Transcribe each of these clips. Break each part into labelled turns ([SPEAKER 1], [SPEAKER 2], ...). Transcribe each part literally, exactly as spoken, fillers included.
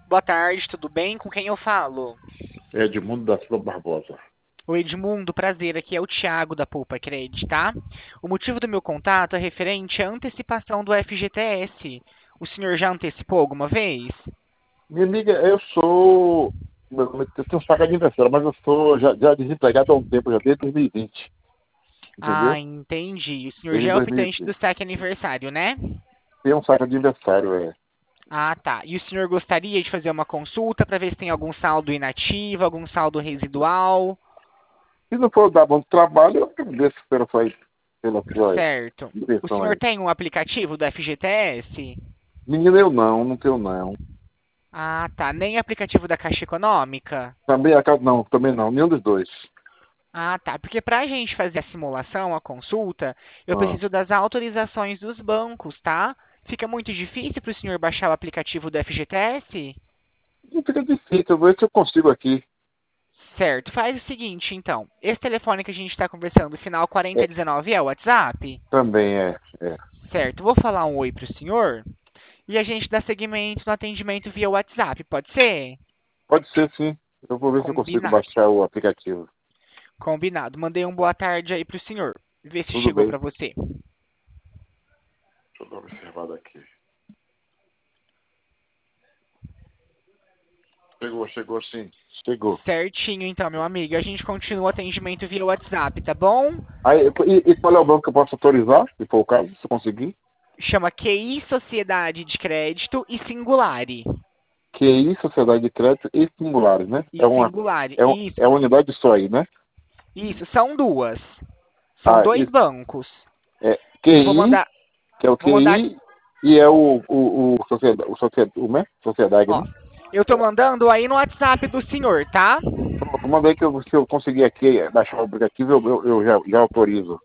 [SPEAKER 1] Boa tarde, tudo bem? Com quem eu falo?
[SPEAKER 2] Edmundo da Silva Barbosa.
[SPEAKER 1] O Edmundo, prazer, aqui é o Thiago da Poupa Credit, tá? O motivo do meu contato é referente à antecipação do F G T S. O senhor já antecipou alguma vez?
[SPEAKER 2] Minha amiga, eu sou. Eu tenho saca de aniversário, mas eu sou já, já desempregado há um tempo, já desde dois mil e vinte.
[SPEAKER 1] Ah,
[SPEAKER 2] Entendeu?
[SPEAKER 1] entendi. O senhor já
[SPEAKER 2] Desde
[SPEAKER 1] é optante do
[SPEAKER 2] dois mil e vinte.
[SPEAKER 1] saque aniversário, né?
[SPEAKER 2] Tem um saca de aniversário, é.
[SPEAKER 1] Ah, tá. E o senhor gostaria de fazer uma consulta para ver se tem algum saldo inativo, algum saldo residual?
[SPEAKER 2] Se não for dar bom trabalho, eu agradeço pela sua, pela sua
[SPEAKER 1] Certo. O
[SPEAKER 2] direção
[SPEAKER 1] senhor
[SPEAKER 2] aí.
[SPEAKER 1] tem um aplicativo do F G T S?
[SPEAKER 2] Menina, eu não, não tenho não.
[SPEAKER 1] Ah, tá. Nem aplicativo da Caixa Econômica?
[SPEAKER 2] Também a casa não, também não, nenhum dos dois.
[SPEAKER 1] Ah, tá. Porque para a gente fazer a simulação, a consulta, eu
[SPEAKER 2] Ah,
[SPEAKER 1] preciso das autorizações dos bancos, tá? Fica muito difícil para o senhor baixar o aplicativo do F G T S?
[SPEAKER 2] não fica difícil, eu vou ver se eu consigo aqui.
[SPEAKER 1] Certo. Faz o seguinte, então. Esse telefone que a gente está conversando, final
[SPEAKER 2] É,
[SPEAKER 1] quarenta dezenove, é o WhatsApp?
[SPEAKER 2] também é, é.
[SPEAKER 1] Certo. Vou falar um oi para o senhor e a gente dá seguimento no atendimento via WhatsApp, pode ser?
[SPEAKER 2] Pode ser sim. Eu vou ver se eu consigo
[SPEAKER 1] Combinado.
[SPEAKER 2] baixar o aplicativo.
[SPEAKER 1] Combinado. Mandei um boa tarde aí para o senhor. Vê se
[SPEAKER 2] Tudo
[SPEAKER 1] chegou
[SPEAKER 2] bem.
[SPEAKER 1] para você.
[SPEAKER 2] Deixa eu dar uma observada aqui. Chegou, chegou sim. Chegou.
[SPEAKER 1] Certinho, então, meu amigo. A gente continua o atendimento via WhatsApp, tá bom?
[SPEAKER 2] Aí, e, e qual é o banco que eu posso autorizar, se for o caso, se eu conseguir?
[SPEAKER 1] Chama Q I Sociedade de Crédito e Singulari.
[SPEAKER 2] Q I, Sociedade de Crédito e Singulares, né?
[SPEAKER 1] E
[SPEAKER 2] É uma,
[SPEAKER 1] Singulari.
[SPEAKER 2] é, um, é
[SPEAKER 1] Isso,
[SPEAKER 2] uma unidade só aí, né?
[SPEAKER 1] isso. São duas. São
[SPEAKER 2] Ah,
[SPEAKER 1] dois
[SPEAKER 2] isso.
[SPEAKER 1] bancos.
[SPEAKER 2] É
[SPEAKER 1] Eu vou
[SPEAKER 2] Q I,
[SPEAKER 1] mandar,
[SPEAKER 2] que é o
[SPEAKER 1] vou mandar,
[SPEAKER 2] Q I, e é o, o, o, sociedade, o, sociedade, o, né? Sociedade,
[SPEAKER 1] ó.
[SPEAKER 2] né?
[SPEAKER 1] Eu tô mandando aí no WhatsApp do senhor, tá?
[SPEAKER 2] Pronto, manda aí que eu, se eu conseguir aqui baixar o aplicativo, eu, eu, eu já, já autorizo.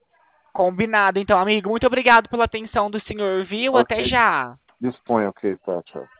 [SPEAKER 1] Combinado, então, amigo. Muito obrigado pela atenção do senhor, viu?
[SPEAKER 2] Ok,
[SPEAKER 1] Até já.
[SPEAKER 2] disponha, ok, tá, tchau.